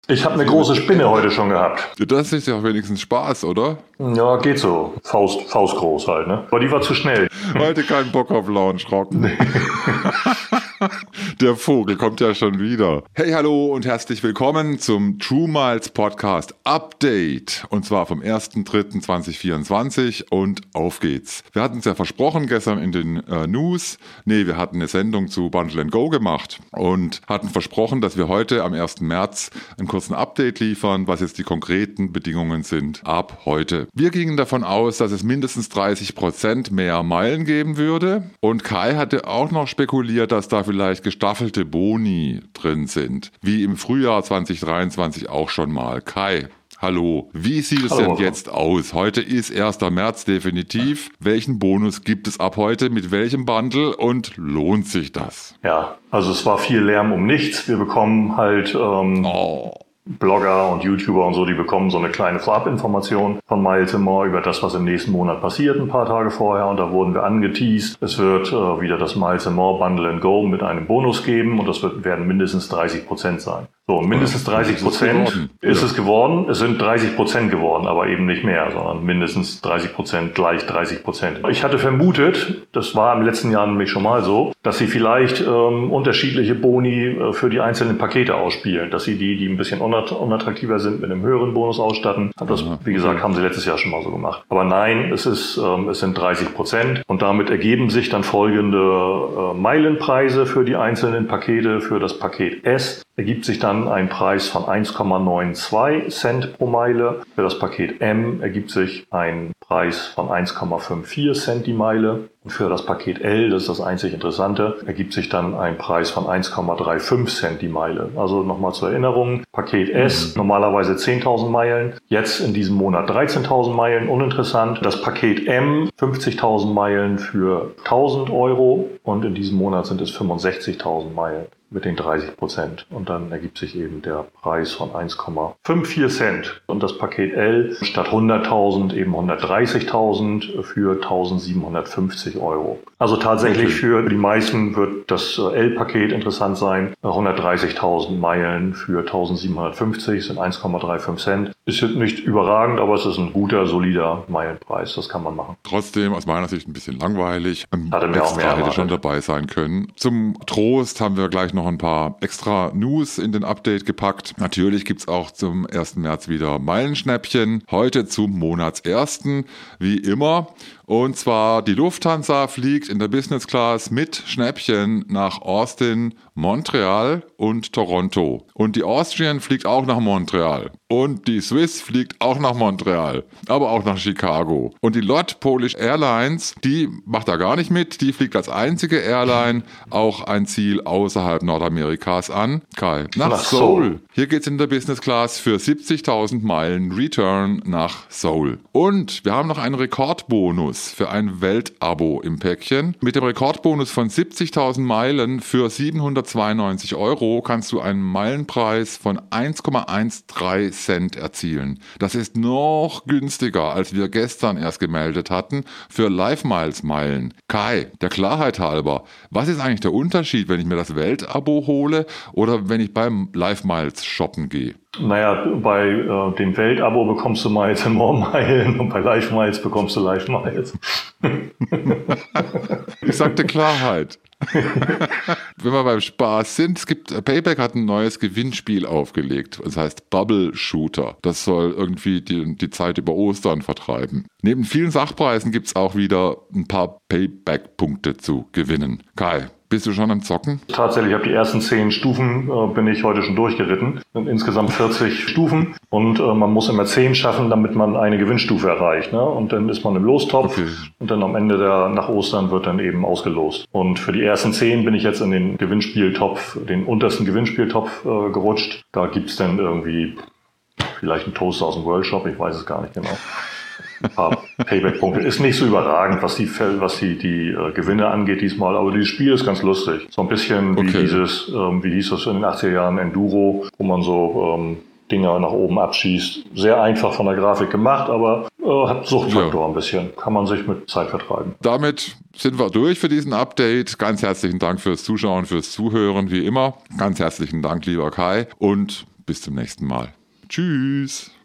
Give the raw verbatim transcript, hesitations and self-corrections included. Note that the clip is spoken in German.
Ich habe eine große Spinne heute schon gehabt. Das ist ja wenigstens Spaß, oder? Ja, geht so. Faust, faustgroß halt, ne? Aber die war zu schnell. Heute kein Bock auf Lounge Rocken. Nee. Der Vogel kommt ja schon wieder. Hey, hallo und herzlich willkommen zum True Miles Podcast Update. Und zwar vom ersten dritten zweitausendvierundzwanzig und auf geht's. Wir hatten es ja versprochen gestern in den äh, News. Nee, wir hatten eine Sendung zu Bundle and Go gemacht und hatten versprochen, dass wir heute am ersten März einen kurzen Update liefern, was jetzt die konkreten Bedingungen sind ab heute. Wir gingen davon aus, dass es mindestens dreißig Prozent mehr Meilen geben würde. Und Kai hatte auch noch spekuliert, dass da vielleicht gestaffelte Boni drin sind. Wie im Frühjahr zweitausenddreiundzwanzig auch schon mal. Kai, hallo. Wie sieht es hallo, denn jetzt aus? Heute ist erster März definitiv. Welchen Bonus gibt es ab heute? Mit welchem Bundle? Und lohnt sich das? Ja, also es war viel Lärm um nichts. Wir bekommen halt... Ähm oh. Blogger und YouTuber und so, die bekommen so eine kleine Vorabinformation von Miles and More über das, was im nächsten Monat passiert, ein paar Tage vorher. Und da wurden wir angeteased. Es wird äh, wieder das Miles and More Bundle and Go mit einem Bonus geben und das wird, werden mindestens dreißig Prozent sein. So, mindestens dreißig Prozent ist es geworden. Es sind dreißig Prozent geworden, aber eben nicht mehr, sondern mindestens dreißig Prozent gleich dreißig Prozent. Ich hatte vermutet, das war im letzten Jahr nämlich schon mal so, dass sie vielleicht ähm, unterschiedliche Boni äh, für die einzelnen Pakete ausspielen. Dass sie die, die ein bisschen unattraktiver sind, mit einem höheren Bonus ausstatten. Das, wie gesagt, haben sie letztes Jahr schon mal so gemacht. Aber nein, es ist, ähm, es sind dreißig Prozent und damit ergeben sich dann folgende äh, Meilenpreise für die einzelnen Pakete. Für das Paket S ergibt sich dann ein Preis von eins Komma zweiundneunzig Cent pro Meile. Für das Paket M ergibt sich ein Preis von eins Komma vierundfünfzig Cent die Meile. Und für das Paket L, das ist das einzig Interessante, ergibt sich dann ein Preis von eins Komma fünfunddreißig Cent die Meile. Also nochmal zur Erinnerung, Paket S, mhm. normalerweise zehntausend Meilen, jetzt in diesem Monat dreizehntausend Meilen, uninteressant. Das Paket M, fünfzigtausend Meilen für tausend Euro und in diesem Monat sind es fünfundsechzigtausend Meilen mit den dreißig Prozent. Und dann ergibt sich eben der Preis von eins Komma fünfundfünfzig Cent. Und das Paket L statt hunderttausend eben hundertdreißigtausend für tausendsiebenhundertfünfzig Euro. Also tatsächlich okay. Für die meisten wird das L-Paket interessant sein. hundertdreißigtausend Meilen für tausendsiebenhundertfünfzig sind eins Komma fünfunddreißig Cent. Ist nicht überragend, aber es ist ein guter, solider Meilenpreis. Das kann man machen. Trotzdem aus meiner Sicht ein bisschen langweilig. Hatte mir auch mehr hätte schon dabei sein können. Zum Trost haben wir gleich noch ein paar extra News in den Update gepackt. Natürlich gibt's auch zum ersten März wieder Meilenschnäppchen. Heute zum Monatsersten, wie immer. Und zwar die Lufthansa fliegt in der Business Class mit Schnäppchen nach Austin, Montreal und Toronto. Und die Austrian fliegt auch nach Montreal. Und die Swiss fliegt auch nach Montreal, aber auch nach Chicago. Und die L O T Polish Airlines, die macht da gar nicht mit. Die fliegt als einzige Airline auch ein Ziel außerhalb Nordamerikas an. Kai, nach, nach Seoul. Seoul. Hier geht's in der Business Class für siebzigtausend Meilen Return nach Seoul. Und wir haben noch einen Rekordbonus für ein Weltabo im Päckchen. Mit dem Rekordbonus von siebzigtausend Meilen für siebenhundertzweiundneunzig Euro kannst du einen Meilenpreis von eins Komma dreizehn Cent erzielen. Das ist noch günstiger, als wir gestern erst gemeldet hatten, für Live-Miles-Meilen. Kai, der Klarheit halber, was ist eigentlich der Unterschied, wenn ich mir das Weltabo hole oder wenn ich beim Live-Miles shoppen gehe? Naja, bei äh, dem Weltabo bekommst du Miles and More Meilen und bei Live Miles bekommst du Live Miles. Ich sagte Klarheit. Wenn wir beim Spaß sind, es gibt, Payback hat ein neues Gewinnspiel aufgelegt. Das heißt Bubble Shooter. Das soll irgendwie die, die Zeit über Ostern vertreiben. Neben vielen Sachpreisen gibt es auch wieder ein paar Payback-Punkte zu gewinnen. Kai, bist du schon am Zocken? Tatsächlich, ich habe die ersten zehn Stufen, äh, bin ich heute schon durchgeritten. Das sind insgesamt vierzig Stufen und äh, man muss immer zehn schaffen, damit man eine Gewinnstufe erreicht. Ne? Und dann ist man im Lostopf okay. Und dann am Ende der, nach Ostern wird dann eben ausgelost. Und für die ersten zehn bin ich jetzt in den Gewinnspieltopf, den untersten Gewinnspieltopf äh, gerutscht. Da gibt's dann irgendwie vielleicht einen Toaster aus dem World Shop, ich weiß es gar nicht genau. Ein paar Payback-Punkte. Ist nicht so überragend, was die, was die, die äh, Gewinne angeht diesmal, aber dieses Spiel ist ganz lustig. So ein bisschen wie okay. dieses, ähm, wie hieß das in den achtziger Jahren, Enduro, wo man so ähm, Dinger nach oben abschießt. Sehr einfach von der Grafik gemacht, aber äh, hat Suchtfaktor ja. ein bisschen. Kann man sich mit Zeit vertreiben. Damit sind wir durch für diesen Update. Ganz herzlichen Dank fürs Zuschauen, fürs Zuhören, wie immer. Ganz herzlichen Dank, lieber Kai. Und bis zum nächsten Mal. Tschüss.